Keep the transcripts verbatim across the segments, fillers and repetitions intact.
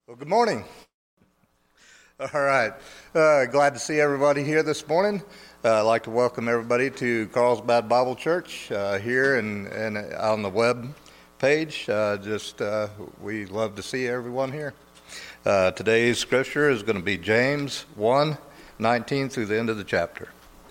Well, good morning. All right. Uh, glad to see everybody here this morning. Uh, I'd like to welcome everybody to Carlsbad Bible Church uh, here and, and on the web page. Uh, just uh, we love to see everyone here. Uh, today's scripture is going to be James one nineteen through the end of the chapter.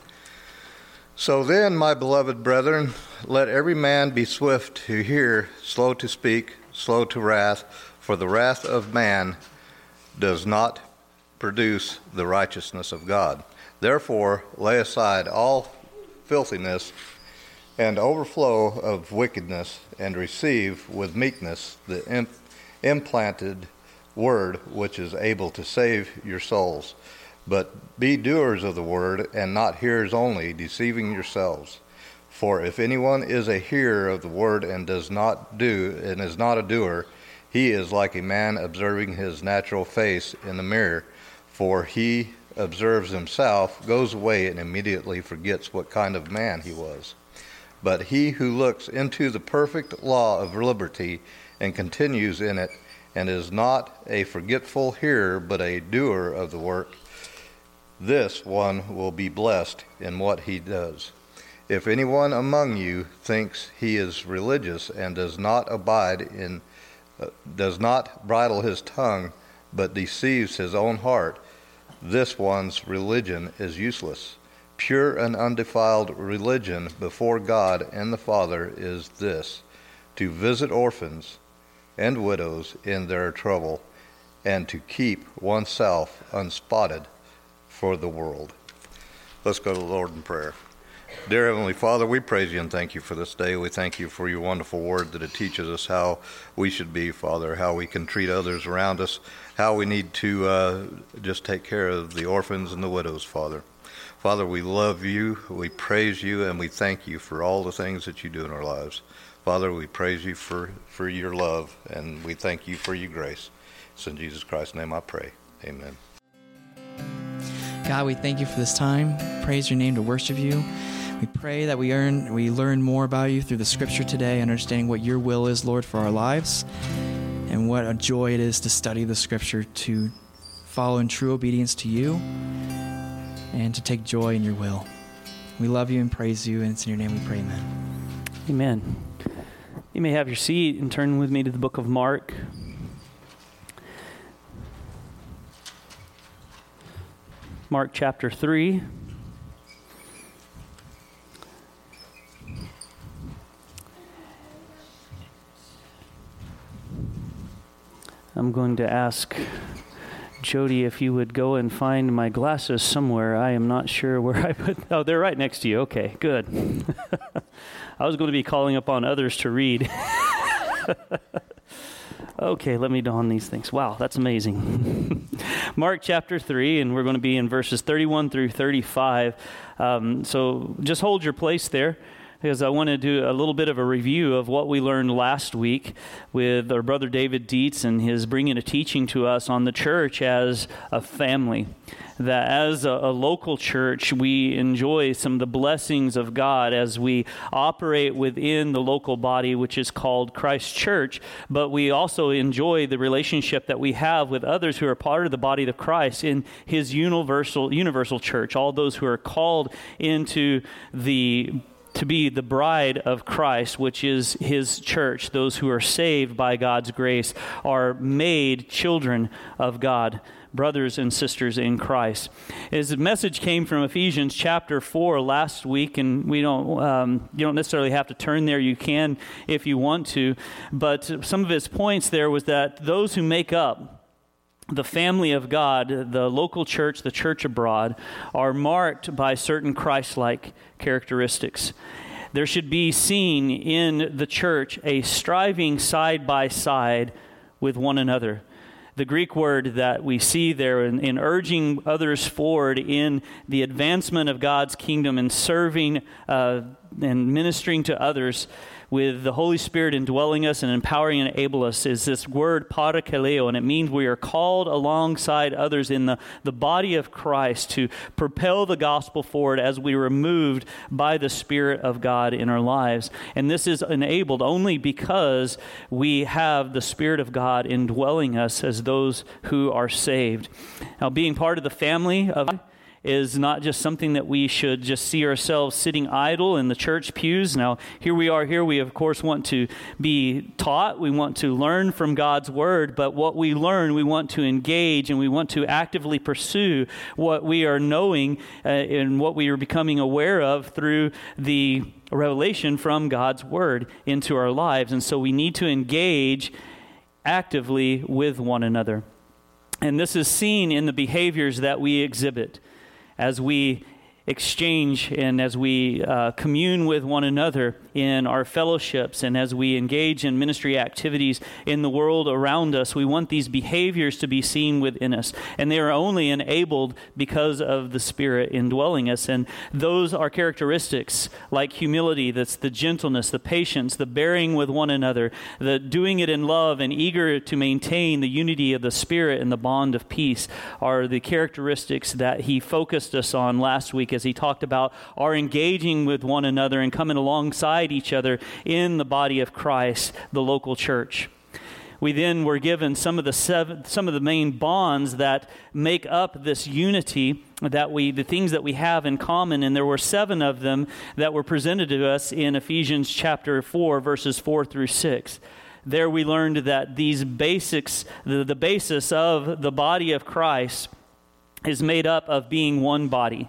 So then, my beloved brethren, let every man be swift to hear, slow to speak, slow to wrath, for the wrath of man does not produce the righteousness of God. Therefore, lay aside all filthiness and overflow of wickedness, and receive with meekness the imp- implanted word which is able to save your souls. But be doers of the word, and not hearers only, deceiving yourselves. For if anyone is a hearer of the word and does not do, and is not a doer, he is like a man observing his natural face in the mirror. For he observes himself, goes away, and immediately forgets what kind of man he was. But he who looks into the perfect law of liberty and continues in it, and is not a forgetful hearer, but a doer of the work, this one will be blessed in what he does. If anyone among you thinks he is religious and does not abide in, uh, does not bridle his tongue, but deceives his own heart, this one's religion is useless. Pure and undefiled religion before God and the Father is this: to visit orphans and widows in their trouble, and to keep oneself unspotted for the world. Let's go to the Lord in prayer. Dear Heavenly Father, we praise you and thank you for this day. We thank you for your wonderful word that it teaches us how we should be, Father, how we can treat others around us, how we need to uh, just take care of the orphans and the widows, Father. Father, we love you, we praise you, and we thank you for all the things that you do in our lives. Father, we praise you for, for your love, and we thank you for your grace. It's in Jesus Christ's name I pray. Amen. God, we thank you for this time. Praise your name to worship you. We pray that we earn, we learn more about you through the scripture today, understanding what your will is, Lord, for our lives, and what a joy it is to study the scripture, to follow in true obedience to you, and to take joy in your will. We love you and praise you, and it's in your name we pray, amen. Amen. You may have your seat and turn with me to the book of Mark. Mark chapter three. I'm going to ask Jody if you would go and find my glasses somewhere. I am not sure where I put them. Oh, they're right next to you. Okay, good. I was going to be calling upon others to read. Okay, let me don these things. Wow, that's amazing. Mark chapter three, and we're going to be in verses thirty-one through thirty-five. Um, so just hold your place there, because I want to do a little bit of a review of what we learned last week with our brother David Dietz and his bringing a teaching to us on the church as a family. That as a, a local church, we enjoy some of the blessings of God as we operate within the local body, which is called Christ Church, but we also enjoy the relationship that we have with others who are part of the body of Christ in his universal universal church, all those who are called into the to be the bride of Christ, which is his church. Those who are saved by God's grace are made children of God, brothers and sisters in Christ. His message came from Ephesians chapter four last week, and we don't um, you don't necessarily have to turn there. You can if you want to, but some of his points there was that those who make up the family of God, the local church, the church abroad, are marked by certain Christ-like characteristics. There should be seen in the church a striving side by side with one another. The Greek word that we see there in, in urging others forward in the advancement of God's kingdom and serving uh, and ministering to others with the Holy Spirit indwelling us and empowering and enabling us is this word parakaleo, and it means we are called alongside others in the, the body of Christ to propel the gospel forward as we are moved by the Spirit of God in our lives. And this is enabled only because we have the Spirit of God indwelling us as those who are saved. Now, being part of the family of God is not just something that we should just see ourselves sitting idle in the church pews. Now, here we are here. We, of course, want to be taught. We want to learn from God's Word. But what we learn, we want to engage and we want to actively pursue what we are knowing uh, and what we are becoming aware of through the revelation from God's Word into our lives. And so we need to engage actively with one another. And this is seen in the behaviors that we exhibit as we exchange and as we uh, commune with one another in our fellowships and as we engage in ministry activities in the world around us. We want these behaviors to be seen within us, and they are only enabled because of the Spirit indwelling us. And those are characteristics like humility, that's the gentleness, the patience, the bearing with one another, the doing it in love and eager to maintain the unity of the Spirit and the bond of peace are the characteristics that he focused us on last week as he talked about our engaging with one another and coming alongside each other in the body of Christ, the local church. We then were given some of the seven, some of the main bonds that make up this unity, that we, the things that we have in common, and there were seven of them that were presented to us in Ephesians chapter four, verses four through six. There we learned that these basics, the, the basis of the body of Christ is made up of being one body.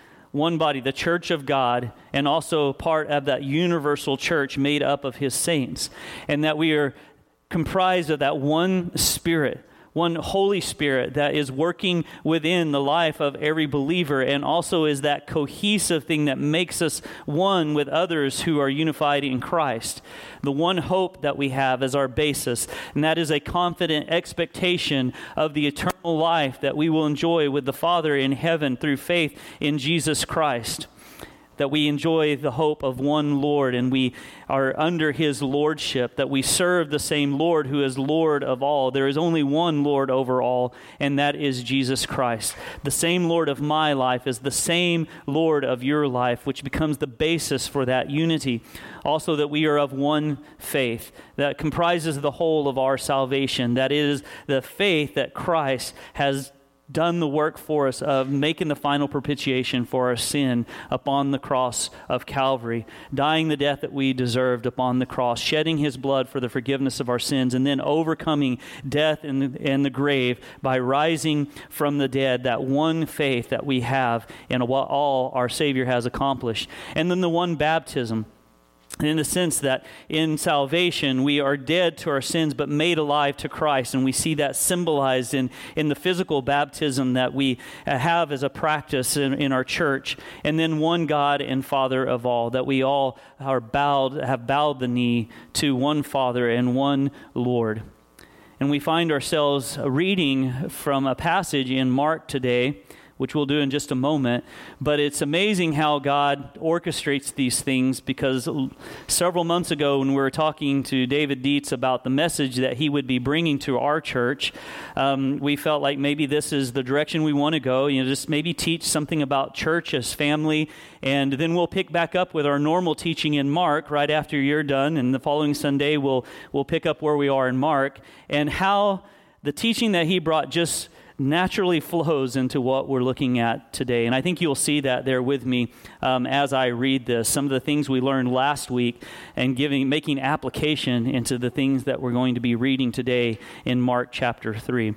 One body, the church of God, and also part of that universal church made up of his saints. And that we are comprised of that one Spirit, one Holy Spirit that is working within the life of every believer, and also is that cohesive thing that makes us one with others who are unified in Christ. The one hope that we have as our basis, and that is a confident expectation of the eternal life that we will enjoy with the Father in heaven through faith in Jesus Christ. That we enjoy the hope of one Lord and we are under his lordship, that we serve the same Lord who is Lord of all. There is only one Lord over all, and that is Jesus Christ. The same Lord of my life is the same Lord of your life, which becomes the basis for that unity. Also, that we are of one faith that comprises the whole of our salvation. That is the faith that Christ has done the work for us of making the final propitiation for our sin upon the cross of Calvary, dying the death that we deserved upon the cross, shedding his blood for the forgiveness of our sins, and then overcoming death and the, and the grave by rising from the dead, that one faith that we have in what all our Savior has accomplished. And then the one baptism, in the sense that in salvation we are dead to our sins but made alive to Christ, and we see that symbolized in, in the physical baptism that we have as a practice in, in our church. And then one God and Father of all, that we all are bowed, have bowed the knee to one Father and one Lord. And we find ourselves reading from a passage in Mark today, which we'll do in just a moment. But it's amazing how God orchestrates these things, because several months ago when we were talking to David Dietz about the message that he would be bringing to our church, um, we felt like maybe this is the direction we want to go. You know, just maybe teach something about church as family, and then we'll pick back up with our normal teaching in Mark right after you're done, and the following Sunday we'll we'll pick up where we are in Mark, and how the teaching that he brought just naturally flows into what we're looking at today. And I think you'll see that there with me um, as I read this. Some of the things we learned last week and giving, making application into the things that we're going to be reading today in Mark chapter three.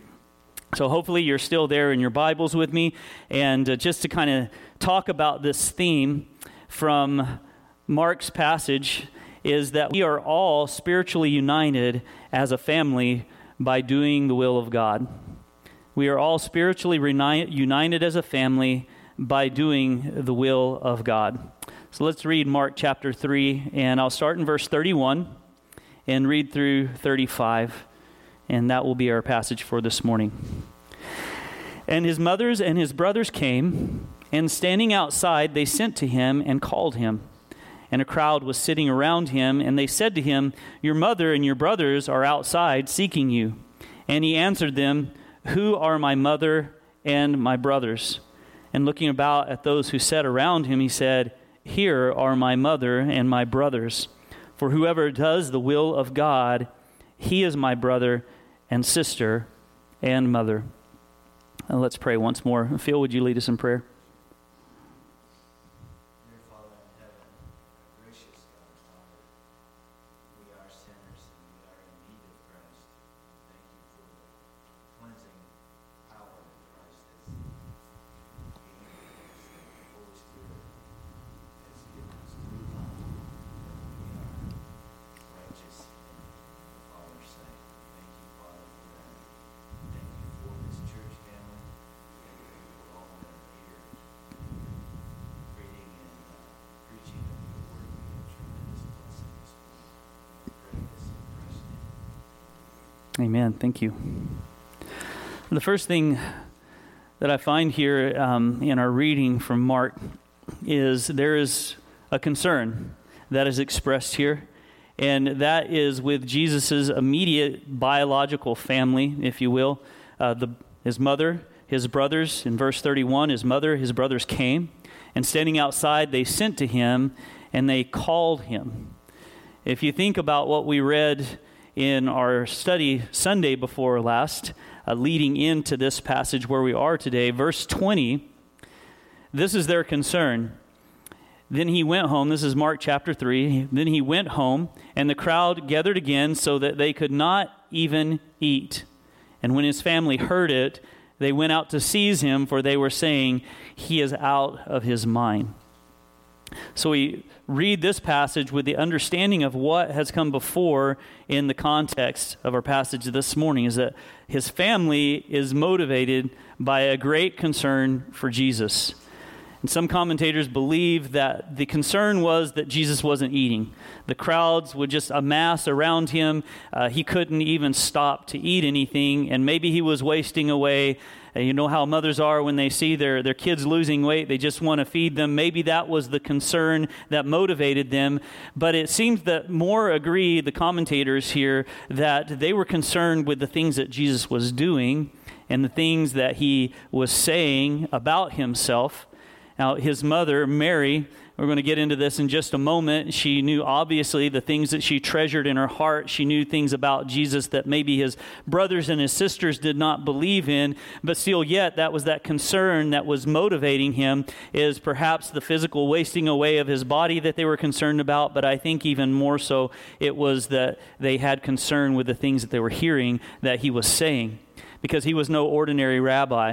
So hopefully you're still there in your Bibles with me. And uh, just to kind of talk about this theme from Mark's passage is that we are all spiritually united as a family by doing the will of God. We are all spiritually united as a family by doing the will of God. So let's read Mark chapter three, and I'll start in verse thirty-one and read through thirty-five, and that will be our passage for this morning. And his mothers and his brothers came, and standing outside they sent to him and called him. and a crowd was sitting around him, and they said to him, "Your mother and your brothers are outside seeking you." And he answered them, "Who are my mother and my brothers?" And looking about at those who sat around him, he said, "Here are my mother and my brothers. For whoever does the will of God, he is my brother and sister and mother." And let's pray once more. Phil, would you lead us in prayer? Amen. Thank you. The first thing that I find here um, in our reading from Mark is there is a concern that is expressed here, and that is with Jesus' immediate biological family, if you will. Uh, the, his mother, his brothers, in verse thirty-one, his mother, his brothers came, and standing outside, they sent to him, and they called him. If you think about what we read in our study Sunday before last, uh, leading into this passage where we are today, verse twenty, this is their concern. Then he went home, this is Mark chapter three, then he went home, and the crowd gathered again so that they could not even eat. And when his family heard it, they went out to seize him, for they were saying, "He is out of his mind." So we read this passage with the understanding of what has come before in the context of our passage this morning, is that his family is motivated by a great concern for Jesus. And some commentators believe that the concern was that Jesus wasn't eating. The crowds would just amass around him. Uh, he couldn't even stop to eat anything, and maybe he was wasting away. Uh, you know how mothers are when they see their, their kids losing weight, they just want to feed them. Maybe that was the concern that motivated them. But it seems that more agree, the commentators here, that they were concerned with the things that Jesus was doing and the things that he was saying about himself. Now, his mother, Mary, we're going to get into this in just a moment. She knew, obviously, the things that she treasured in her heart. She knew things about Jesus that maybe his brothers and his sisters did not believe in. But still yet, that was that concern that was motivating him, is perhaps the physical wasting away of his body that they were concerned about. But I think even more so, it was that they had concern with the things that they were hearing that he was saying, because he was no ordinary rabbi.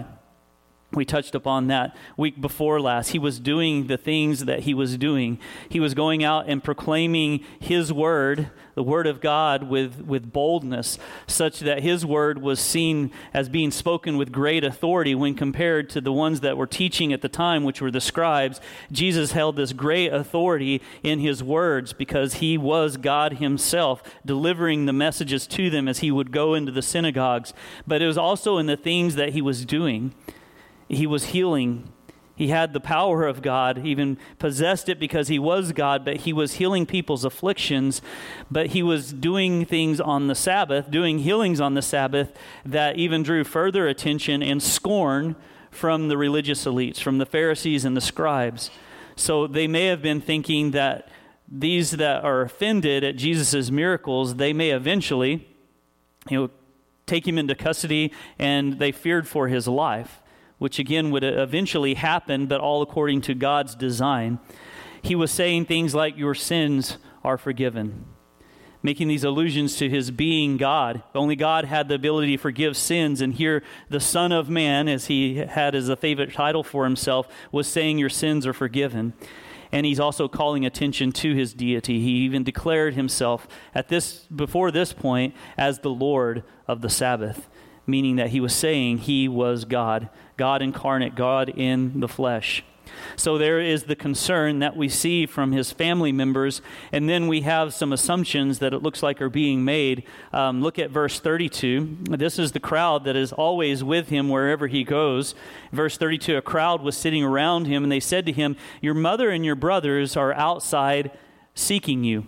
We touched upon that week before last. He was doing the things that he was doing. He was going out and proclaiming his word, the word of God, with, with boldness, such that his word was seen as being spoken with great authority when compared to the ones that were teaching at the time, which were the scribes. Jesus held this great authority in his words because he was God himself, delivering the messages to them as he would go into the synagogues. But it was also in the things that he was doing. He was healing. He had the power of God, even possessed it because he was God, but he was healing people's afflictions. But he was doing things on the Sabbath, doing healings on the Sabbath that even drew further attention and scorn from the religious elites, from the Pharisees and the scribes. So they may have been thinking that these that are offended at Jesus' miracles, they may eventually, you know, take him into custody, and they feared for his life, which again would eventually happen, but all according to God's design. He was saying things like, "Your sins are forgiven," making these allusions to his being God. Only God had the ability to forgive sins, and here the Son of Man, as he had as a favorite title for himself, was saying, "Your sins are forgiven." And he's also calling attention to his deity. He even declared himself at this before this point as the Lord of the Sabbath, meaning that he was saying he was God, God incarnate, God in the flesh. So there is the concern that we see from his family members, and then we have some assumptions that it looks like are being made. Um, look at verse thirty-two. This is the crowd that is always with him wherever he goes. Verse thirty-two, a crowd was sitting around him, and they said to him, "Your mother and your brothers are outside seeking you.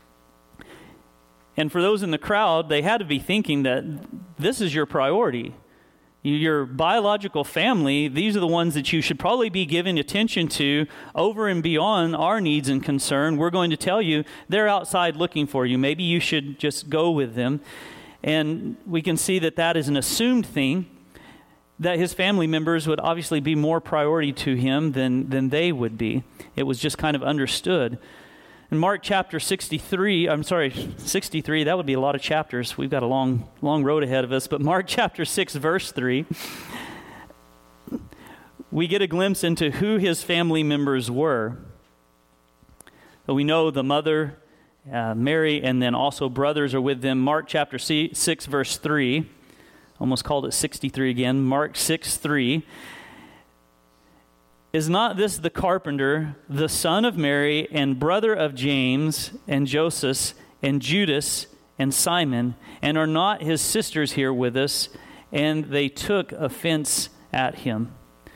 And for those in the crowd, they had to be thinking that this is your priority. Your biological family, these are the ones that you should probably be giving attention to over and beyond our needs and concern. We're going to tell you they're outside looking for you. Maybe you should just go with them. And we can see that that is an assumed thing, that his family members would obviously be more priority to him than, than they would be. It was just kind of understood. In Mark chapter sixty-three, I'm sorry, sixty-three, that would be a lot of chapters. We've got a long, long road ahead of us. But Mark chapter six, verse three, we get a glimpse into who his family members were. So we know the mother, uh, Mary, and then also brothers are with them. Mark chapter six, verse three, almost called it sixty-three again. Mark six, three. Is not this the carpenter, the son of Mary, and brother of James, and Joseph, and Judas, and Simon? And are not his sisters here with us? And they took offense at him.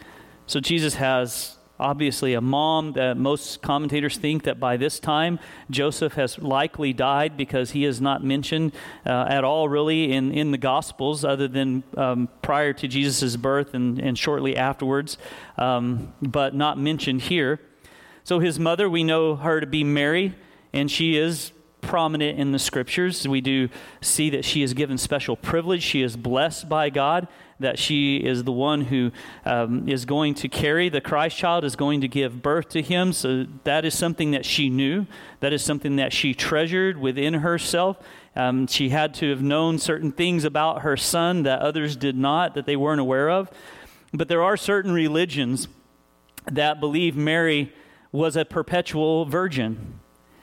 So Jesus has obviously a mom that most commentators think that by this time Joseph has likely died, because he is not mentioned uh, at all really in, in the Gospels, other than um, prior to Jesus' birth and, and shortly afterwards, um, but not mentioned here. So his mother, we know her to be Mary, and she is prominent in the Scriptures. We do see that she is given special privilege. She is blessed by God, that she is the one who um, is going to carry the Christ child, is going to give birth to him. So that is something that she knew. That is something that she treasured within herself. Um, she had to have known certain things about her son that others did not, that they weren't aware of. But there are certain religions that believe Mary was a perpetual virgin.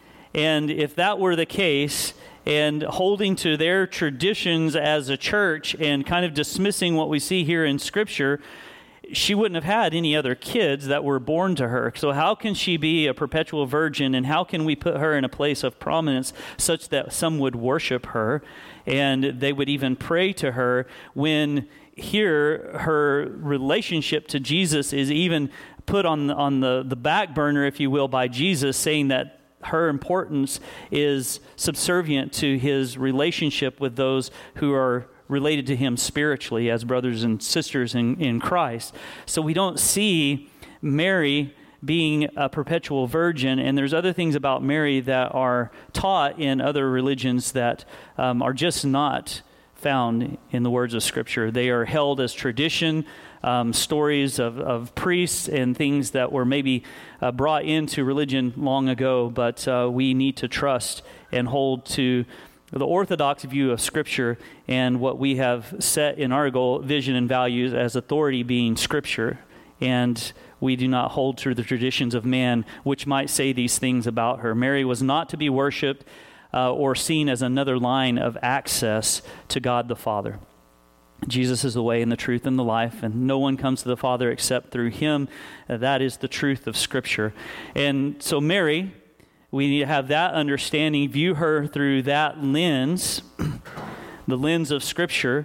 And if that were the case, and holding to their traditions as a church and kind of dismissing what we see here in Scripture, she wouldn't have had any other kids that were born to her. So how can she be a perpetual virgin, and how can we put her in a place of prominence such that some would worship her and they would even pray to her, when here her relationship to Jesus is even put on, on the, the back burner, if you will, by Jesus, saying that her importance is subservient to his relationship with those who are related to him spiritually as brothers and sisters in, in Christ. So we don't see Mary being a perpetual virgin, and there's other things about Mary that are taught in other religions that um, are just not found in the words of Scripture. They are held as tradition, um, stories of, of priests and things that were maybe uh, brought into religion long ago, but uh, we need to trust and hold to the orthodox view of Scripture and what we have set in our goal, vision, and values as authority being Scripture. And we do not hold to the traditions of man, which might say these things about her. Mary was not to be worshipped Uh, or seen as another line of access to God the Father. Jesus is the way and the truth and the life, and no one comes to the Father except through him. Uh, that is the truth of Scripture. And so Mary, we need to have that understanding, view her through that lens, the lens of Scripture.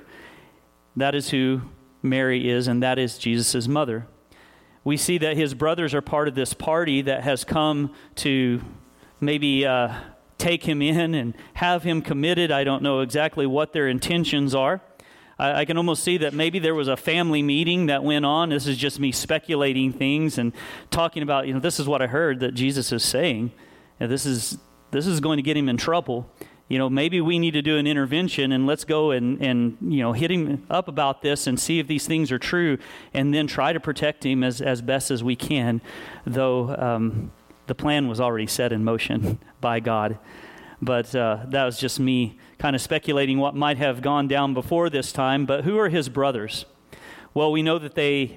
That is who Mary is, and that is Jesus' mother. We see that his brothers are part of this party that has come to maybe Uh, take him in and have him committed. I don't know exactly what their intentions are. I, I can almost see that maybe there was a family meeting that went on. This is just me speculating things and talking about, you know, this is what I heard that Jesus is saying. And this is this is going to get him in trouble. You know, maybe we need to do an intervention, and let's go and, and you know, hit him up about this and see if these things are true, and then try to protect him as, as best as we can, though um the plan was already set in motion by God. But uh, that was just me kind of speculating what might have gone down before this time. But who are his brothers? Well, we know that they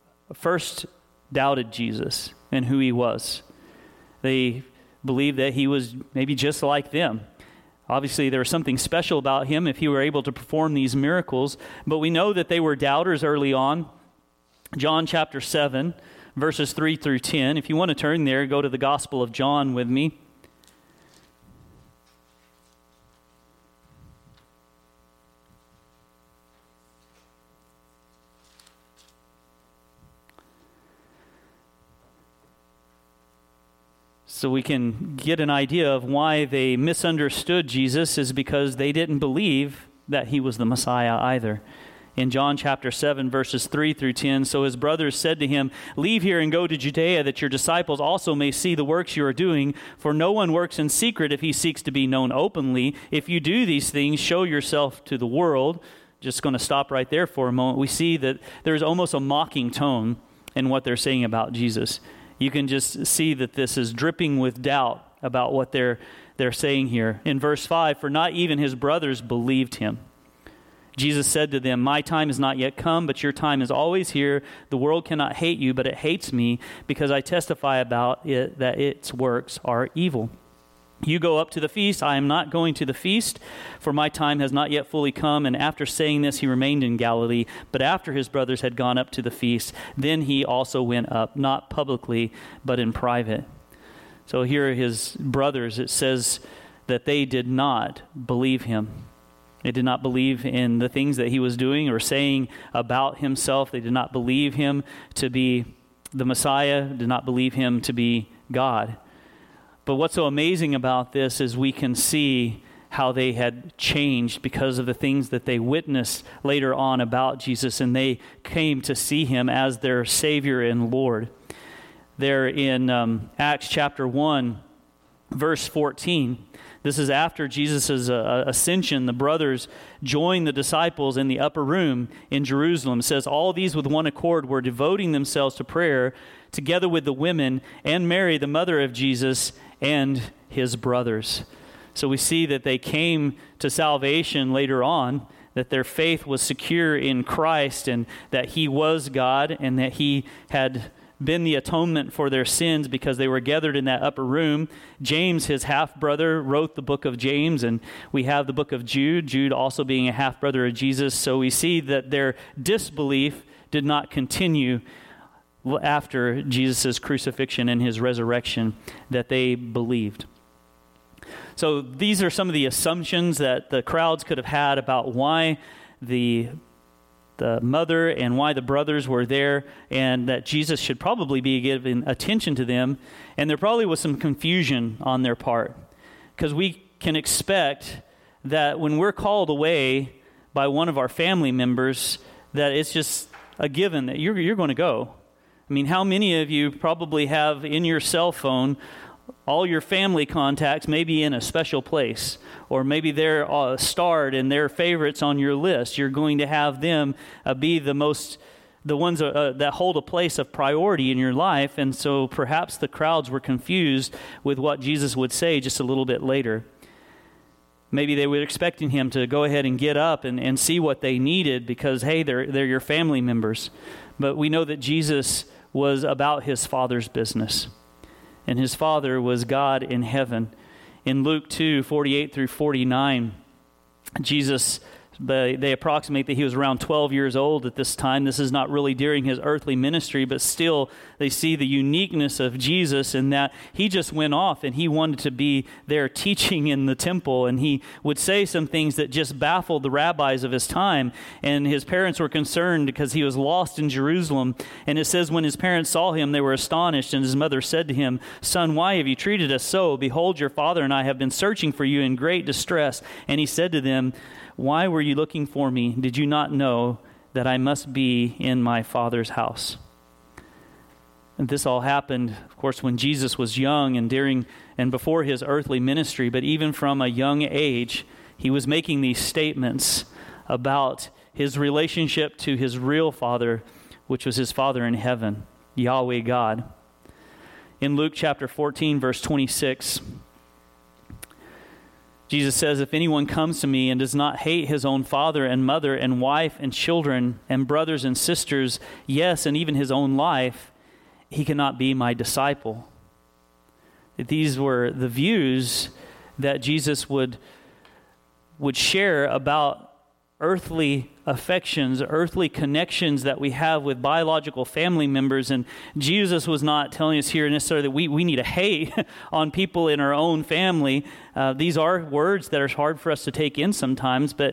first doubted Jesus and who he was. They believed that he was maybe just like them. Obviously, there was something special about him if he were able to perform these miracles. But we know that they were doubters early on. John chapter seven, verses three through ten. If you want to turn there, go to the Gospel of John with me. So we can get an idea of why they misunderstood Jesus is because they didn't believe that he was the Messiah either. In John chapter seven, verses three through ten, so his brothers said to him, "Leave here and go to Judea, that your disciples also may see the works you are doing. For no one works in secret if he seeks to be known openly. If you do these things, show yourself to the world." Just going to stop right there for a moment. We see that there's almost a mocking tone in what they're saying about Jesus. You can just see that this is dripping with doubt about what they're they're saying here. In verse five, "For not even his brothers believed him. Jesus said to them, 'My time is not yet come, but your time is always here. The world cannot hate you, but it hates me because I testify about it that its works are evil. You go up to the feast. I am not going to the feast, for my time has not yet fully come.' And after saying this, he remained in Galilee. But after his brothers had gone up to the feast, then he also went up, not publicly, but in private." So here his brothers, it says that they did not believe him. They did not believe in the things that he was doing or saying about himself. They did not believe him to be the Messiah, did not believe him to be God. But what's so amazing about this is we can see how they had changed because of the things that they witnessed later on about Jesus, and they came to see him as their Savior and Lord. There in um, Acts chapter one, verse fourteen, this is after Jesus' uh, ascension. The brothers joined the disciples in the upper room in Jerusalem. It says, "All these with one accord were devoting themselves to prayer, together with the women and Mary, the mother of Jesus, and his brothers." So we see that they came to salvation later on, that their faith was secure in Christ, and that he was God, and that he had been the atonement for their sins because they were gathered in that upper room. James, his half-brother, wrote the book of James, and we have the book of Jude, Jude also being a half-brother of Jesus. So we see that their disbelief did not continue after Jesus' crucifixion and his resurrection, that they believed. So these are some of the assumptions that the crowds could have had about why the the mother and why the brothers were there, and that Jesus should probably be giving attention to them. And there probably was some confusion on their part, because we can expect that when we're called away by one of our family members, that it's just a given that you're you're going to go. I mean, how many of you probably have in your cell phone all your family contacts maybe in a special place, or maybe they're uh, starred and they're favorites on your list? You're going to have them uh, be the most, the ones uh, that hold a place of priority in your life. And so perhaps the crowds were confused with what Jesus would say just a little bit later. Maybe they were expecting him to go ahead and get up and, and see what they needed because, hey, they're they're your family members. But we know that Jesus was about his Father's business. And his Father was God in heaven. In Luke two, forty-eight through forty-nine, Jesus, they approximate that he was around twelve years old at this time. This is not really during his earthly ministry, but still they see the uniqueness of Jesus in that he just went off and he wanted to be there teaching in the temple, and he would say some things that just baffled the rabbis of his time. And his parents were concerned because he was lost in Jerusalem. And it says when his parents saw him, they were astonished, and his mother said to him, "Son, why have you treated us so? Behold, your father and I have been searching for you in great distress." And he said to them, "Why were you looking for me? Did you not know that I must be in my Father's house?" And this all happened, of course, when Jesus was young and during and before his earthly ministry. But even from a young age, he was making these statements about his relationship to his real Father, which was his Father in heaven, Yahweh God. In Luke chapter fourteen, verse twenty-six, Jesus says, "If anyone comes to me and does not hate his own father and mother and wife and children and brothers and sisters, yes, and even his own life, he cannot be my disciple." These were the views that Jesus would, would share about earthly affections, earthly connections that we have with biological family members. And Jesus was not telling us here necessarily that we, we need to hate on people in our own family. Uh, these are words that are hard for us to take in sometimes, but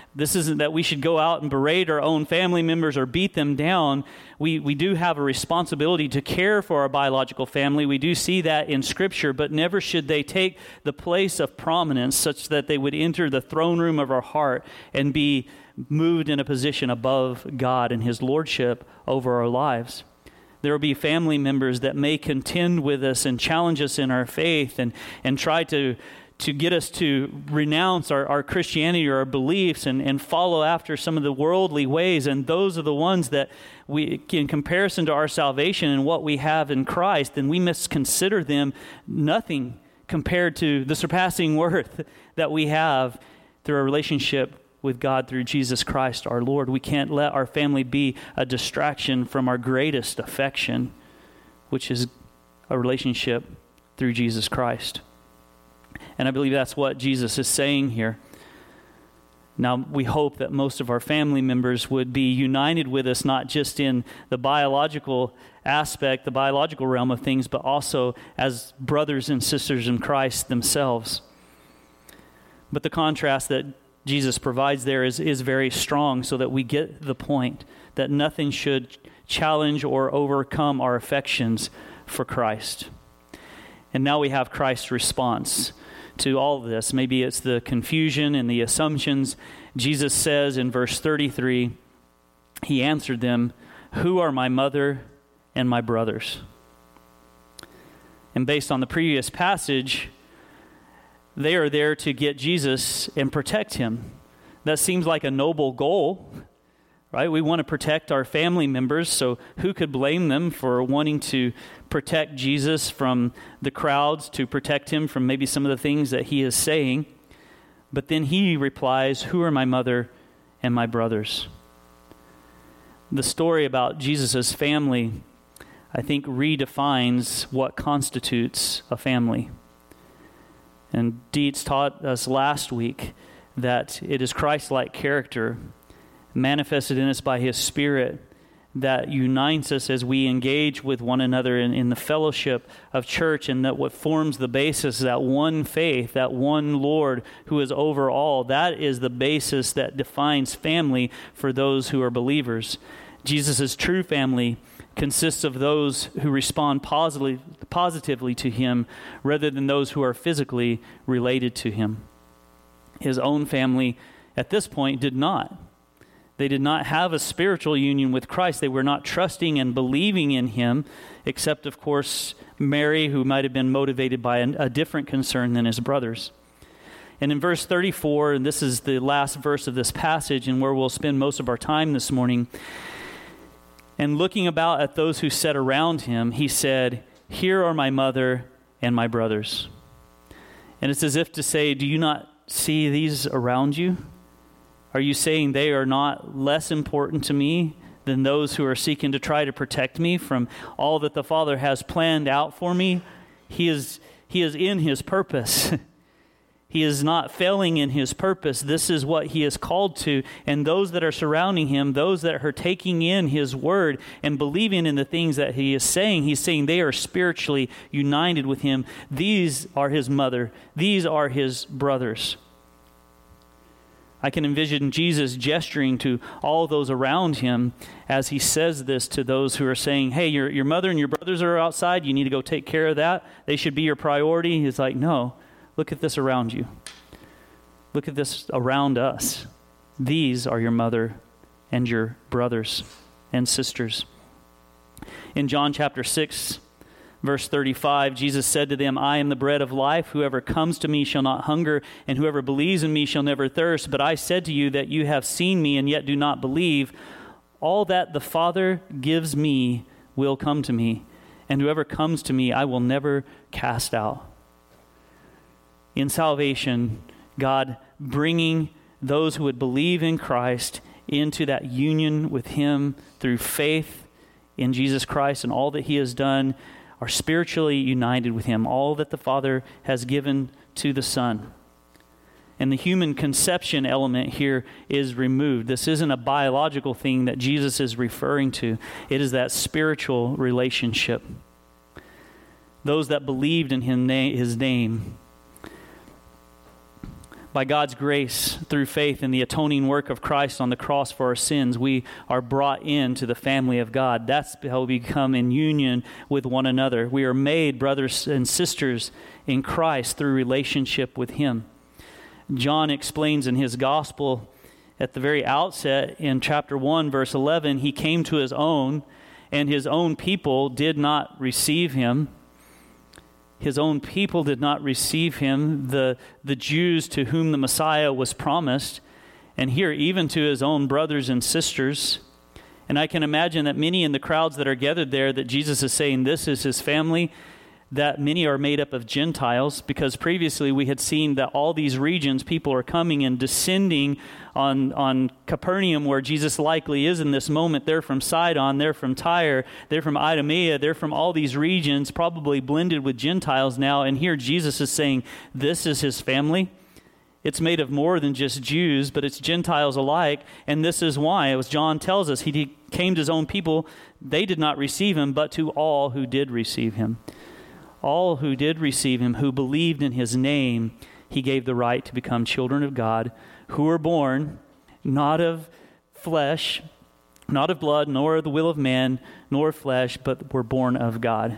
This isn't that we should go out and berate our own family members or beat them down. We we do have a responsibility to care for our biological family. We do see that in Scripture, but never should they take the place of prominence such that they would enter the throne room of our heart and be moved in a position above God and His lordship over our lives. There will be family members that may contend with us and challenge us in our faith and, and try to, to get us to renounce our, our Christianity or our beliefs and, and follow after some of the worldly ways. And those are the ones that we, in comparison to our salvation and what we have in Christ, then we must consider them nothing compared to the surpassing worth that we have through a relationship with God through Jesus Christ our Lord. We can't let our family be a distraction from our greatest affection, which is a relationship through Jesus Christ. And I believe that's what Jesus is saying here. Now, we hope that most of our family members would be united with us, not just in the biological aspect, the biological realm of things, but also as brothers and sisters in Christ themselves. But the contrast that Jesus provides there is, is very strong, so that we get the point that nothing should challenge or overcome our affections for Christ. And now we have Christ's response to all of this. Maybe it's the confusion and the assumptions. Jesus says in verse thirty-three, He answered them, "Who are my mother and my brothers?" And based on the previous passage, they are there to get Jesus and protect him. That seems like a noble goal, right? We want to protect our family members, so who could blame them for wanting to protect Jesus from the crowds, to protect him from maybe some of the things that he is saying? But then he replies, "Who are my mother and my brothers?" The story about Jesus' family, I think, redefines what constitutes a family. And Dietz taught us last week that it is Christ-like character manifested in us by His Spirit that unites us as we engage with one another in, in the fellowship of church, and that what forms the basis, that one faith, that one Lord who is over all, that is the basis that defines family for those who are believers. Jesus' true family consists of those who respond positively, positively to Him rather than those who are physically related to Him. His own family at this point did not. They did not have a spiritual union with Christ. They were not trusting and believing in Him, except, of course, Mary, who might have been motivated by a, a different concern than his brothers. And in verse thirty-four, and this is the last verse of this passage and where we'll spend most of our time this morning, and looking about at those who sat around him, he said, "Here are my mother and my brothers." And it's as if to say, do you not see these around you? Are you saying they are not less important to me than those who are seeking to try to protect me from all that the Father has planned out for me? He is, he is in His purpose. He is not failing in His purpose. This is what He is called to. And those that are surrounding Him, those that are taking in His word and believing in the things that He is saying, He's saying they are spiritually united with Him. These are His mother. These are His brothers. I can envision Jesus gesturing to all those around Him as He says this to those who are saying, hey, your, your mother and your brothers are outside. You need to go take care of that. They should be your priority. He's like, no. Look at this around you. Look at this around us. These are your mother and your brothers and sisters. In John chapter six, verse thirty-five, Jesus said to them, "I am the bread of life. Whoever comes to me shall not hunger, and whoever believes in me shall never thirst. But I said to you that you have seen me and yet do not believe. All that the Father gives me will come to me, and whoever comes to me I will never cast out." In salvation, God bringing those who would believe in Christ into that union with Him through faith in Jesus Christ and all that He has done, are spiritually united with Him, all that the Father has given to the Son. And the human conception element here is removed. This isn't a biological thing that Jesus is referring to. It is that spiritual relationship. Those that believed in His name By God's grace, through faith in the atoning work of Christ on the cross for our sins, we are brought into the family of God. That's how we become in union with one another. We are made brothers and sisters in Christ through relationship with Him. John explains in his gospel at the very outset in chapter one, verse eleven, He came to His own, and His own people did not receive Him. His own people did not receive Him, the, the Jews to whom the Messiah was promised, and here even to His own brothers and sisters. And I can imagine that many in the crowds that are gathered there that Jesus is saying this is His family, that many are made up of Gentiles, because previously we had seen that all these regions, people are coming and descending on, on Capernaum, where Jesus likely is in this moment. They're from Sidon, they're from Tyre, they're from Idumea, they're from all these regions, probably blended with Gentiles now. And here Jesus is saying, this is His family. It's made of more than just Jews, but it's Gentiles alike. And this is why, as John tells us, He came to His own people. They did not receive Him, but to all who did receive Him. All who did receive Him, who believed in His name, He gave the right to become children of God, who were born not of flesh, not of blood, nor of the will of man, nor of flesh, but were born of God,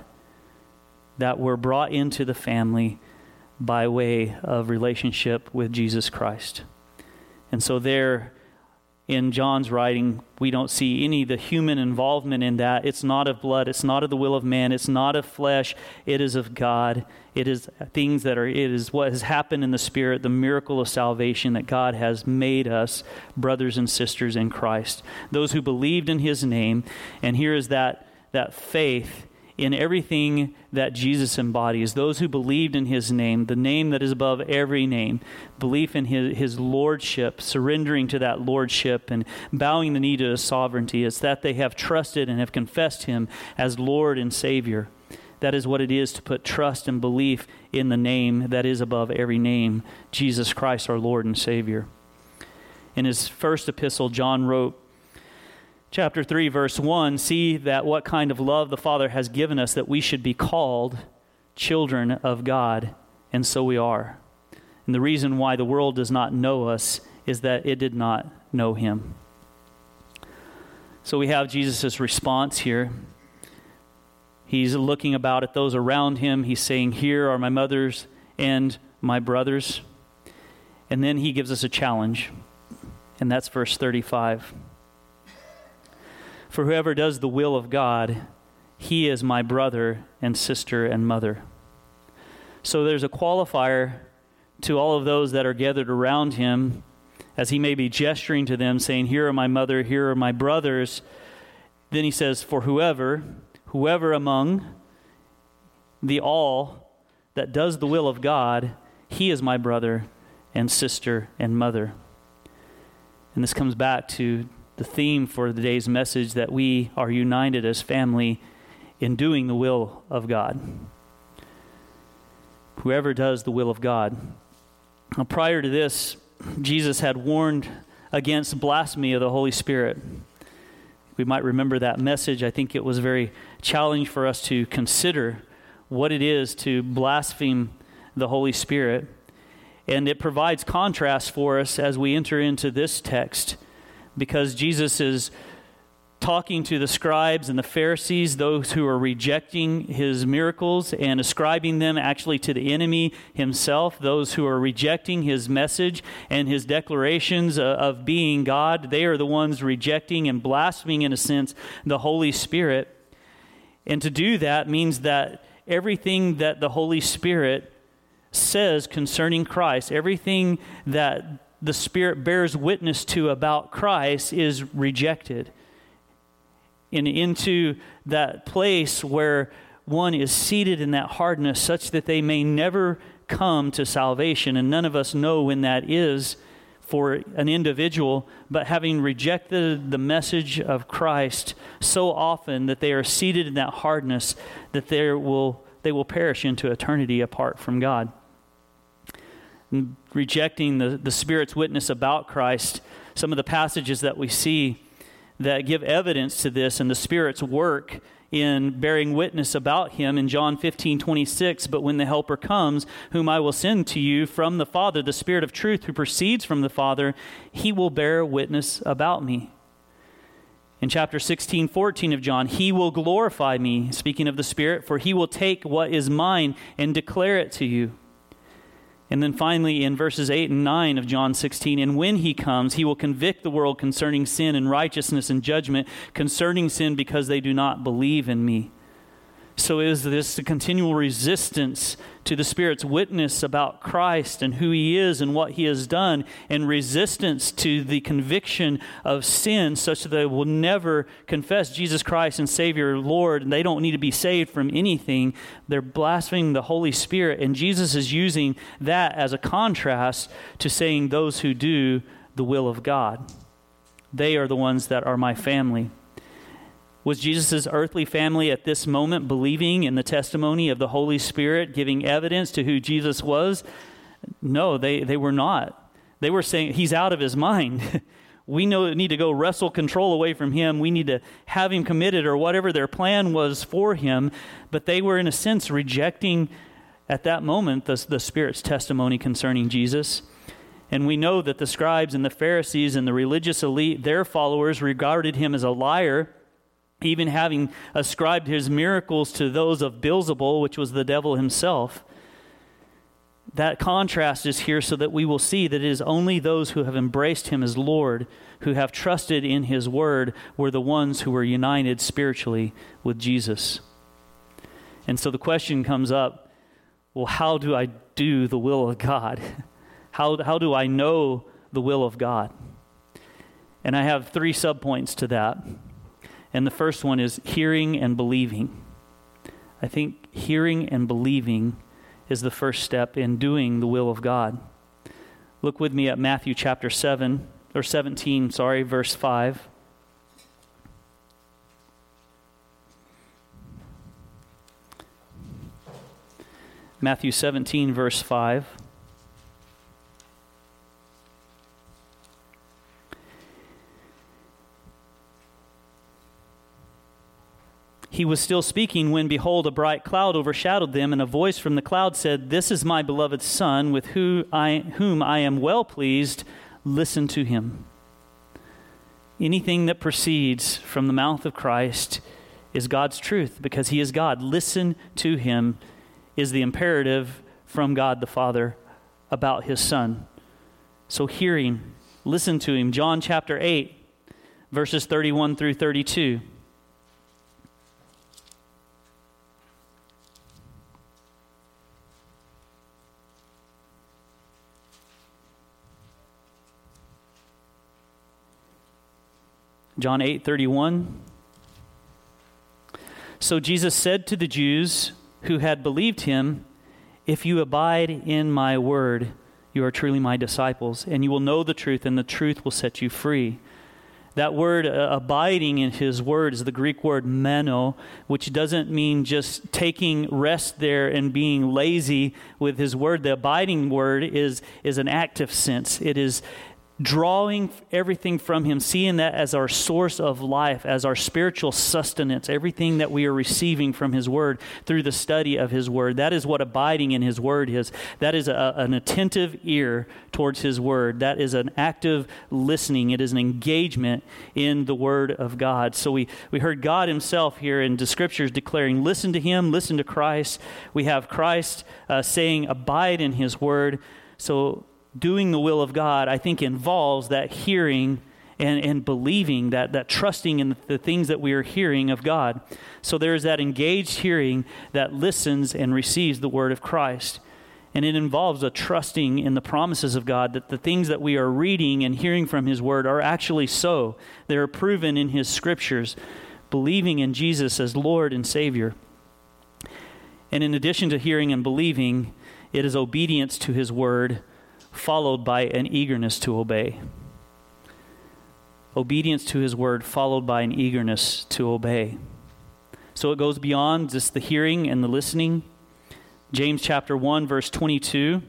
that were brought into the family by way of relationship with Jesus Christ. And so there, in John's writing, we don't see any of the human involvement in that. It's not of blood. It's not of the will of man. It's not of flesh. It is of God. It is things that are, it is what has happened in the Spirit, the miracle of salvation that God has made us brothers and sisters in Christ. Those who believed in His name. And here is that, that faith in everything that Jesus embodies. Those who believed in His name, the name that is above every name, belief in His, his lordship, surrendering to that lordship and bowing the knee to His sovereignty. It's that they have trusted and have confessed Him as Lord and Savior. That is what it is to put trust and belief in the name that is above every name, Jesus Christ, our Lord and Savior. In his first epistle, John wrote, Chapter three, verse one, see that what kind of love the Father has given us, that we should be called children of God, and so we are. And the reason why the world does not know us is that it did not know Him. So we have Jesus' response here. He's looking about at those around Him. He's saying, here are my mothers and my brothers. And then He gives us a challenge, and that's verse thirty-five. For whoever does the will of God, he is my brother and sister and mother. So there's a qualifier to all of those that are gathered around Him, as He may be gesturing to them, saying, here are my mother, here are my brothers. Then He says, for whoever, whoever among the all that does the will of God, he is my brother and sister and mother. And this comes back to the theme for the day's message, that we are united as family in doing the will of God. Whoever does the will of God. Now, prior to this, Jesus had warned against blasphemy of the Holy Spirit. We might remember that message. I think it was very challenging for us to consider what it is to blaspheme the Holy Spirit. And it provides contrast for us as we enter into this text, because Jesus is talking to the scribes and the Pharisees, those who are rejecting His miracles and ascribing them actually to the enemy himself, those who are rejecting His message and His declarations of being God. They are the ones rejecting and blaspheming, in a sense, the Holy Spirit. And to do that means that everything that the Holy Spirit says concerning Christ, everything that the Spirit bears witness to about Christ, is rejected. And into that place where one is seated in that hardness such that they may never come to salvation. And none of us know when that is for an individual, but having rejected the message of Christ so often that they are seated in that hardness that they will, they will perish into eternity apart from God. Rejecting the, the Spirit's witness about Christ, some of the passages that we see that give evidence to this and the Spirit's work in bearing witness about him in John fifteen twenty-six. But when the Helper comes, whom I will send to you from the Father, the Spirit of truth who proceeds from the Father, he will bear witness about me. In chapter sixteen fourteen of John, he will glorify me, speaking of the Spirit, for he will take what is mine and declare it to you. And then finally in verses eight and nine of John sixteen, and when he comes, he will convict the world concerning sin and righteousness and judgment, concerning sin because they do not believe in me. So is this a continual resistance to the Spirit's witness about Christ and who he is and what he has done, and resistance to the conviction of sin such that they will never confess Jesus Christ and Savior, Lord, and they don't need to be saved from anything. They're blaspheming the Holy Spirit, and Jesus is using that as a contrast to saying those who do the will of God. They are the ones that are my family. Was Jesus' earthly family at this moment believing in the testimony of the Holy Spirit, giving evidence to who Jesus was? No, they, they were not. They were saying, he's out of his mind. We know, need to go wrestle control away from him. We need to have him committed, or whatever their plan was for him. But they were, in a sense, rejecting at that moment the, the Spirit's testimony concerning Jesus. And we know that the scribes and the Pharisees and the religious elite, their followers, regarded him as a liar, even having ascribed his miracles to those of Beelzebul, which was the devil himself. That contrast is here so that we will see that it is only those who have embraced him as Lord, who have trusted in his word, were the ones who were united spiritually with Jesus. And so the question comes up, well, how do I do the will of God? How, how do I know the will of God? And I have three subpoints to that. And the first one is hearing and believing. I think hearing and believing is the first step in doing the will of God. Look with me at Matthew chapter seven, or seventeen, sorry, verse five. Matthew seventeen, verse five. He was still speaking when, behold, a bright cloud overshadowed them, and a voice from the cloud said, "This is my beloved Son, with who I, whom I am well pleased. Listen to him." Anything that proceeds from the mouth of Christ is God's truth, because he is God. Listen to him is the imperative from God the Father about his Son. So hearing, listen to him. John chapter eight, verses thirty-one through thirty-two. John eight thirty-one. So Jesus said to the Jews who had believed him, "If you abide in my word, you are truly my disciples, and you will know the truth, and the truth will set you free." That word, uh, abiding in his word, is the Greek word meno, which doesn't mean just taking rest there and being lazy with his word. The abiding word is, is an active sense. It is drawing everything from him, seeing that as our source of life, as our spiritual sustenance, everything that we are receiving from his word through the study of his word. That is what abiding in his word is. That is a, an attentive ear towards his word. That is an active listening. It is an engagement in the word of God. So we, we heard God himself here in the scriptures declaring, listen to him, listen to Christ. We have Christ uh, saying, abide in his word. So doing the will of God, I think, involves that hearing and, and believing, that, that trusting in the things that we are hearing of God. So there is that engaged hearing that listens and receives the word of Christ. And it involves a trusting in the promises of God, that the things that we are reading and hearing from his word are actually so. They are proven in his scriptures, believing in Jesus as Lord and Savior. And in addition to hearing and believing, it is obedience to his word, followed by an eagerness to obey. Obedience to his word, followed by an eagerness to obey. So it goes beyond just the hearing and the listening. James chapter one, verse twenty-two.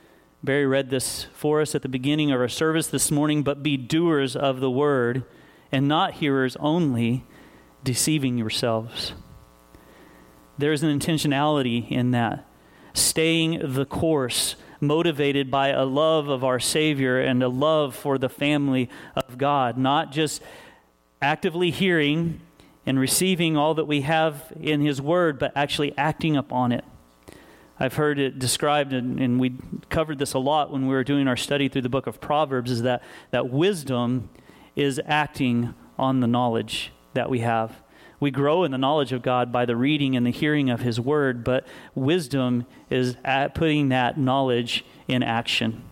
Barry read this for us at the beginning of our service this morning. But be doers of the word and not hearers only, deceiving yourselves. There's an intentionality in that. Staying the course, motivated by a love of our Savior and a love for the family of God. Not just actively hearing and receiving all that we have in His Word, but actually acting upon it. I've heard it described, and, and we covered this a lot when we were doing our study through the book of Proverbs, is that, that wisdom is acting on the knowledge that we have. We grow in the knowledge of God by the reading and the hearing of His Word, but wisdom is at putting that knowledge in action.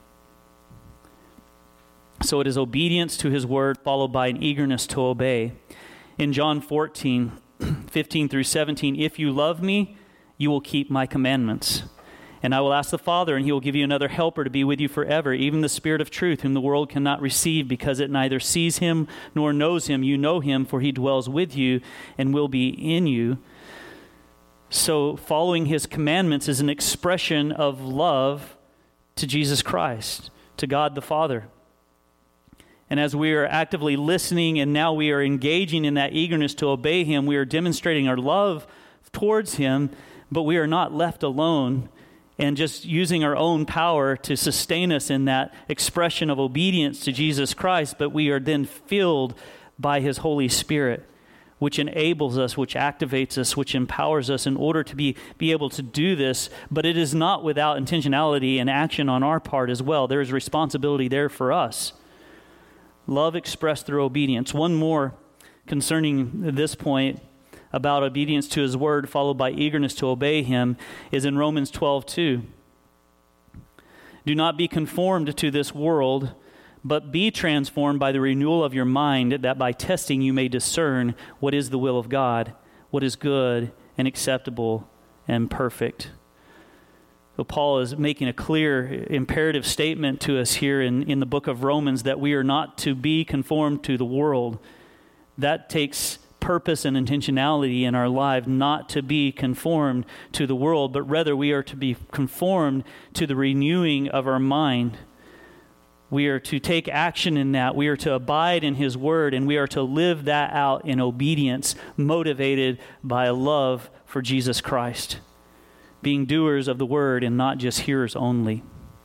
So it is obedience to His Word followed by an eagerness to obey. In John fourteen, fifteen through seventeen, if you love me, you will keep my commandments. And I will ask the Father, and He will give you another helper to be with you forever, even the Spirit of truth, whom the world cannot receive, because it neither sees Him nor knows Him. You know Him, for He dwells with you and will be in you. So following His commandments is an expression of love to Jesus Christ, to God the Father. And as we are actively listening and now we are engaging in that eagerness to obey Him, we are demonstrating our love towards Him, but we are not left alone and just using our own power to sustain us in that expression of obedience to Jesus Christ, but we are then filled by His Holy Spirit, which enables us, which activates us, which empowers us in order to be, be able to do this. But it is not without intentionality and action on our part as well. There is responsibility there for us. Love expressed through obedience. One more concerning this point about obedience to His Word followed by eagerness to obey Him is in Romans twelve two. Do not be conformed to this world, but be transformed by the renewal of your mind, that by testing you may discern what is the will of God, what is good and acceptable and perfect. So Paul is making a clear imperative statement to us here in, in the book of Romans that we are not to be conformed to the world. That takes purpose and intentionality in our life, not to be conformed to the world, but rather we are to be conformed to the renewing of our mind. We are to take action in that. We are to abide in His Word, and we are to live that out in obedience, motivated by a love for Jesus Christ, being doers of the Word and not just hearers only.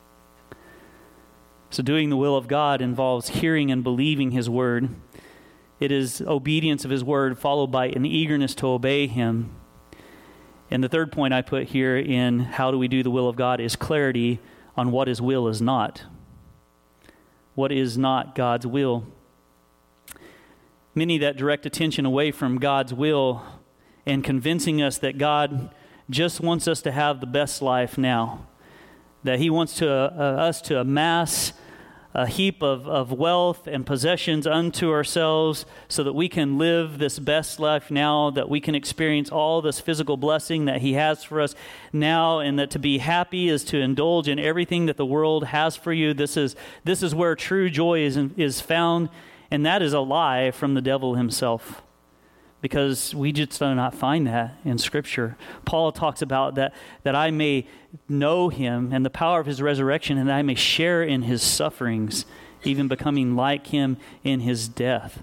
So doing the will of God involves hearing and believing His Word. It is obedience of His Word followed by an eagerness to obey Him. And the third point I put here in how do we do the will of God is clarity on what His will is not. What is not God's will? Many that direct attention away from God's will and convincing us that God just wants us to have the best life now, that He wants to uh, us to amass a heap of, of wealth and possessions unto ourselves so that we can live this best life now, that we can experience all this physical blessing that He has for us now, and that to be happy is to indulge in everything that the world has for you. This is this is where true joy is, is found, and that is a lie from the devil himself, because we just do not find that in Scripture. Paul talks about that, that I may know Him and the power of His resurrection, and that I may share in His sufferings, even becoming like Him in His death.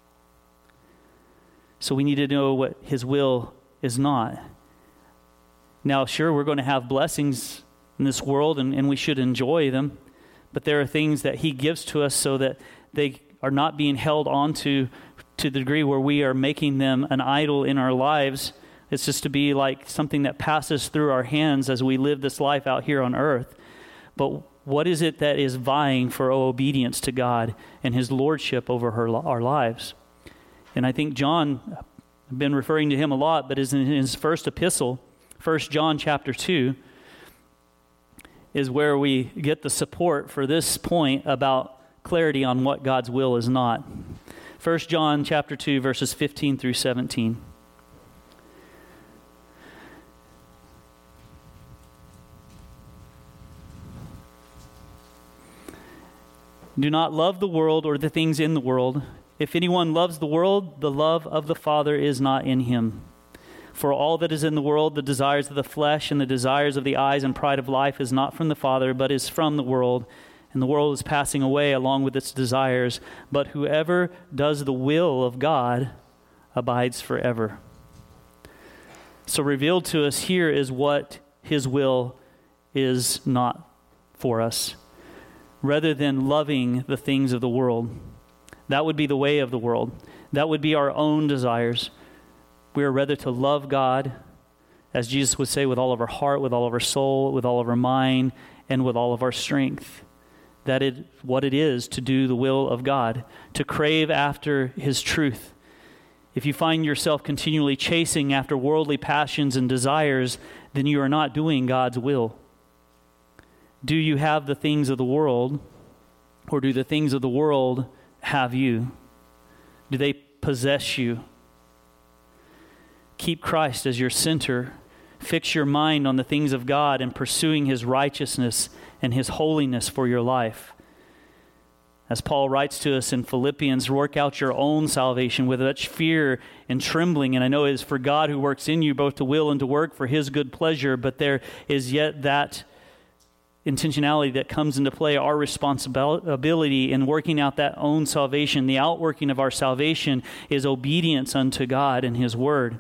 So we need to know what His will is not. Now, sure, we're going to have blessings in this world, and, and we should enjoy them, but there are things that He gives to us so that they are not being held on to to the degree where we are making them an idol in our lives. It's just to be like something that passes through our hands as we live this life out here on earth. But what is it that is vying for obedience to God and His lordship over her, our lives? And I think John, I've been referring to him a lot, but is in his first epistle, First John chapter two, is where we get the support for this point about clarity on what God's will is not. First John chapter two, verses fifteen through seventeen. Do not love the world or the things in the world. If anyone loves the world, the love of the Father is not in him. For all that is in the world, the desires of the flesh and the desires of the eyes and pride of life is not from the Father, but is from the world. and the world is passing away along with its desires, but whoever does the will of God abides forever. So revealed to us here is what his will is not for us, rather than loving the things of the world. That would be the way of the world. That would be our own desires. We are rather to love God, as Jesus would say, with all of our heart, with all of our soul, with all of our mind, and with all of our strength. That is what it is to do the will of God, to crave after his truth. If you find yourself continually chasing after worldly passions and desires, then you are not doing God's will. Do you have the things of the world, or do the things of the world have you? Do they possess you? Keep Christ as your center. Fix your mind on the things of God and pursuing his righteousness and his holiness for your life. As Paul writes to us in Philippians, work out your own salvation with much fear and trembling. And I know it is for God who works in you both to will and to work for his good pleasure, but there is yet that intentionality that comes into play, our responsibility in working out that own salvation. The outworking of our salvation is obedience unto God and his word.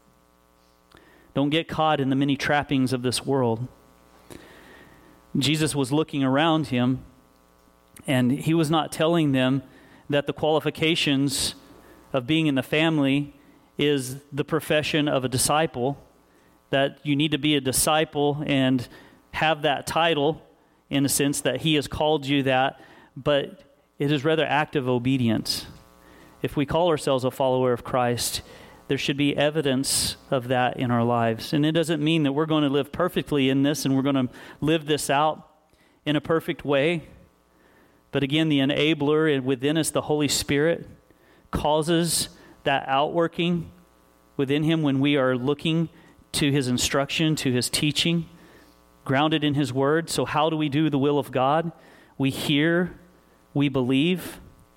Don't get caught in the many trappings of this world. Jesus was looking around him, and he was not telling them that the qualifications of being in the family is the profession of a disciple, that you need to be a disciple and have that title in a sense that he has called you that, but it is rather active obedience. If we call ourselves a follower of Christ, there should be evidence of that in our lives. And it doesn't mean that we're going to live perfectly in this and we're going to live this out in a perfect way. But again, the enabler within us, the Holy Spirit, causes that outworking within him when we are looking to his instruction, to his teaching, grounded in his word. So how do we do the will of God? We hear, we believe,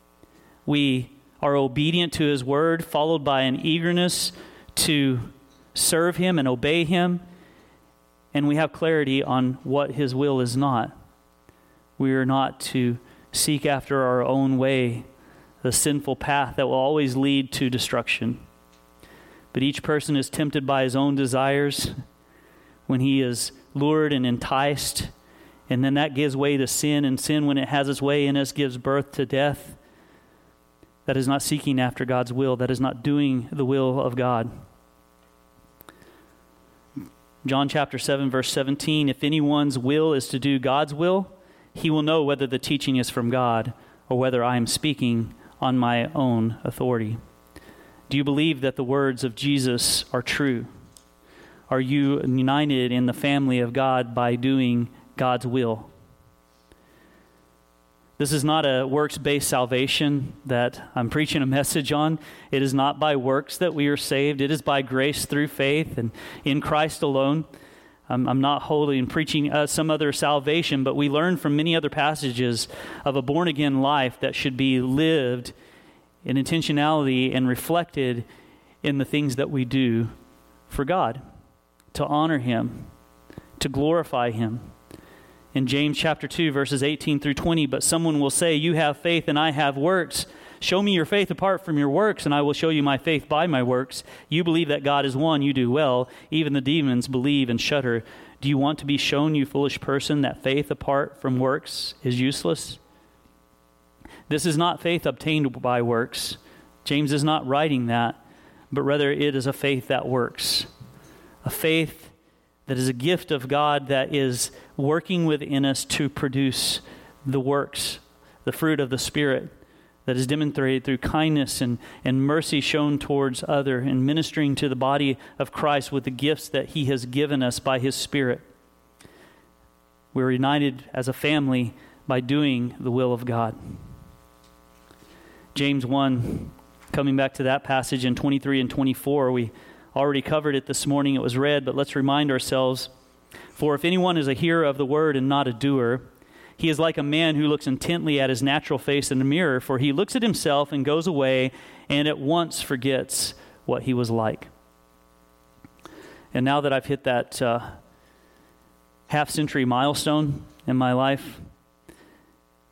we are obedient to his word, followed by an eagerness to serve him and obey him, and we have clarity on what his will is not. We are not to seek after our own way, the sinful path that will always lead to destruction. But each person is tempted by his own desires when he is lured and enticed, and then that gives way to sin, and sin, when it has its way in us, gives birth to death. That is not seeking after God's will. That is not doing the will of God. John chapter seven, verse seventeen, if anyone's will is to do God's will, he will know whether the teaching is from God or whether I am speaking on my own authority. Do you believe that the words of Jesus are true? Are you united in the family of God by doing God's will? This is not a works-based salvation that I'm preaching a message on. It is not by works that we are saved. It is by grace through faith and in Christ alone. I'm, I'm not holding and preaching uh, some other salvation, but we learn from many other passages of a born-again life that should be lived in intentionality and reflected in the things that we do for God, to honor him, to glorify him. In James chapter two, verses eighteen through twenty, but someone will say, you have faith and I have works. Show me your faith apart from your works, and I will show you my faith by my works. You believe that God is one, you do well. Even the demons believe and shudder. Do you want to be shown, you foolish person, that faith apart from works is useless? This is not faith obtained by works. James is not writing that, but rather it is a faith that works. A faith that is a gift of God that is working within us to produce the works, the fruit of the Spirit that is demonstrated through kindness and, and mercy shown towards other and ministering to the body of Christ with the gifts that he has given us by his Spirit. We're united as a family by doing the will of God. James one, coming back to that passage in twenty-three and twenty-four, we already covered it this morning. It was read, but let's remind ourselves. For if anyone is a hearer of the word and not a doer, he is like a man who looks intently at his natural face in the mirror, for he looks at himself and goes away and at once forgets what he was like. And now that I've hit that uh, half-century milestone in my life,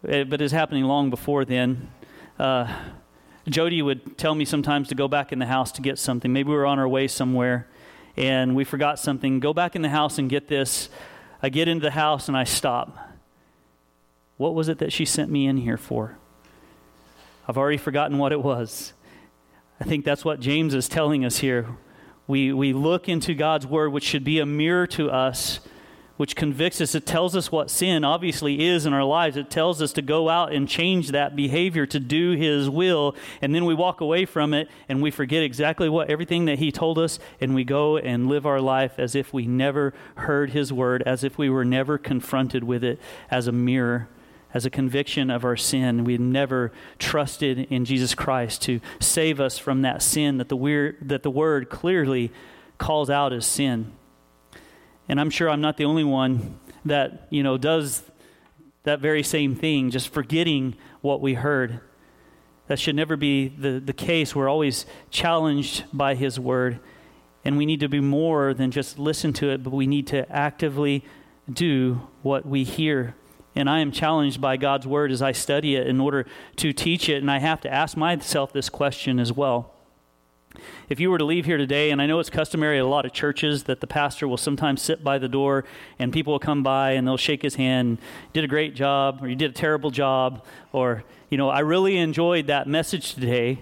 but it's happening long before then. Uh, Jody would tell me sometimes to go back in the house to get something. Maybe we were on our way somewhere and we forgot something. Go back in the house and get this. I get into the house and I stop. What was it that she sent me in here for? I've already forgotten what it was. I think that's what James is telling us here. We we look into God's word, which should be a mirror to us, which convicts us. It tells us what sin obviously is in our lives. It tells us to go out and change that behavior to do His will. And then we walk away from it and we forget exactly what everything that He told us, and we go and live our life as if we never heard His word, as if we were never confronted with it as a mirror, as a conviction of our sin. We never trusted in Jesus Christ to save us from that sin that the weird, that the word clearly calls out as sin. And I'm sure I'm not the only one that, you know, does that very same thing, just forgetting what we heard. That should never be the, the case. We're always challenged by His word, and we need to be more than just listen to it, but we need to actively do what we hear. And I am challenged by God's word as I study it in order to teach it, and I have to ask myself this question as well. If you were to leave here today, and I know it's customary at a lot of churches that the pastor will sometimes sit by the door and people will come by and they'll shake his hand, did a great job, or you did a terrible job, or, you know, I really enjoyed that message today.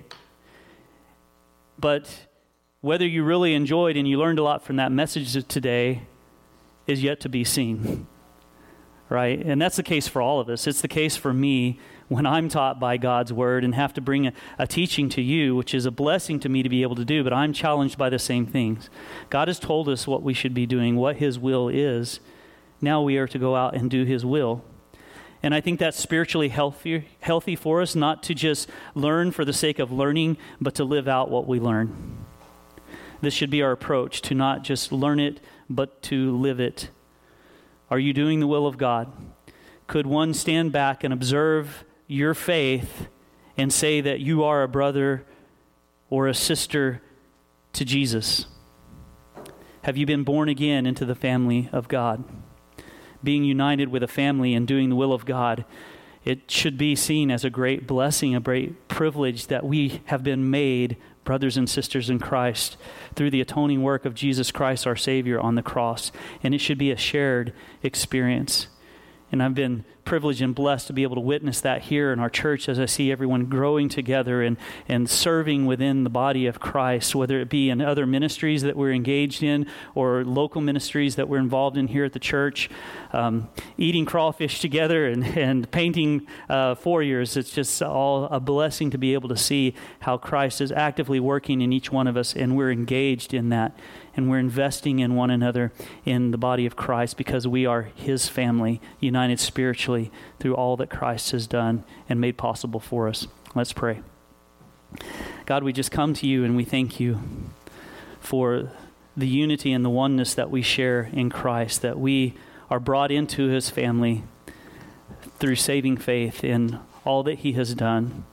But whether you really enjoyed and you learned a lot from that message today is yet to be seen, right? And that's the case for all of us. It's the case for me when I'm taught by God's word and have to bring a, a teaching to you, which is a blessing to me to be able to do, but I'm challenged by the same things. God has told us what we should be doing, what His will is. Now we are to go out and do His will. And I think that's spiritually healthy, healthy for us, not to just learn for the sake of learning, but to live out what we learn. This should be our approach, to not just learn it, but to live it. Are you doing the will of God? Could one stand back and observe your faith and say that you are a brother or a sister to Jesus? Have you been born again into the family of God? Being united with a family and doing the will of God, it should be seen as a great blessing, a great privilege that we have been made brothers and sisters in Christ through the atoning work of Jesus Christ, our Savior, on the cross. And it should be a shared experience. And I've been privileged and blessed to be able to witness that here in our church as I see everyone growing together and, and serving within the body of Christ, whether it be in other ministries that we're engaged in or local ministries that we're involved in here at the church, um, eating crawfish together and, and painting uh, foyers. It's just all a blessing to be able to see how Christ is actively working in each one of us, and we're engaged in that. And we're investing in one another in the body of Christ because we are His family, united spiritually through all that Christ has done and made possible for us. Let's pray. God, we just come to You and we thank You for the unity and the oneness that we share in Christ, that we are brought into His family through saving faith in all that He has done,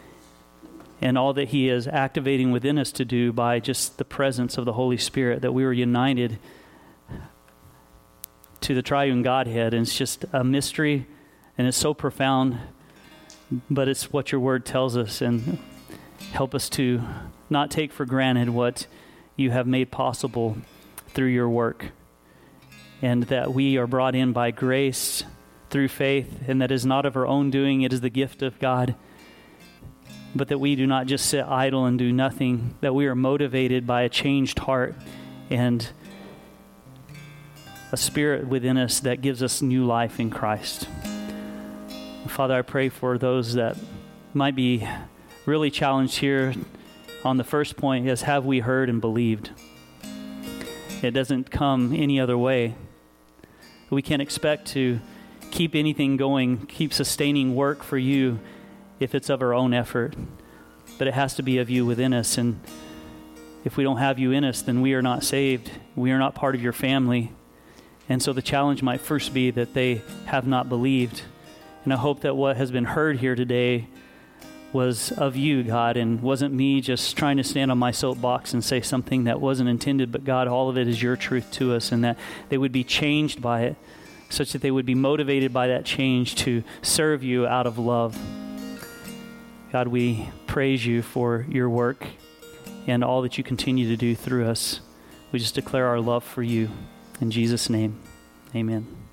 and all that He is activating within us to do by just the presence of the Holy Spirit, that we were united to the triune Godhead. And it's just a mystery, and it's so profound, but it's what Your word tells us. And help us to not take for granted what You have made possible through Your work, and that we are brought in by grace through faith, and that is not of our own doing, it is the gift of God. But that we do not just sit idle and do nothing, that we are motivated by a changed heart and a spirit within us that gives us new life in Christ. Father, I pray for those that might be really challenged here on the first point is, have we heard and believed? It doesn't come any other way. We can't expect to keep anything going, keep sustaining work for You if it's of our own effort, but it has to be of You within us. And if we don't have You in us, then we are not saved. We are not part of Your family. And so the challenge might first be that they have not believed. And I hope that what has been heard here today was of You, God, and wasn't me just trying to stand on my soapbox and say something that wasn't intended, but God, all of it is Your truth to us, and that they would be changed by it, such that they would be motivated by that change to serve you out of love. God, we praise you for your work and all that you continue to do through us. We just declare our love for you. In Jesus' name, amen.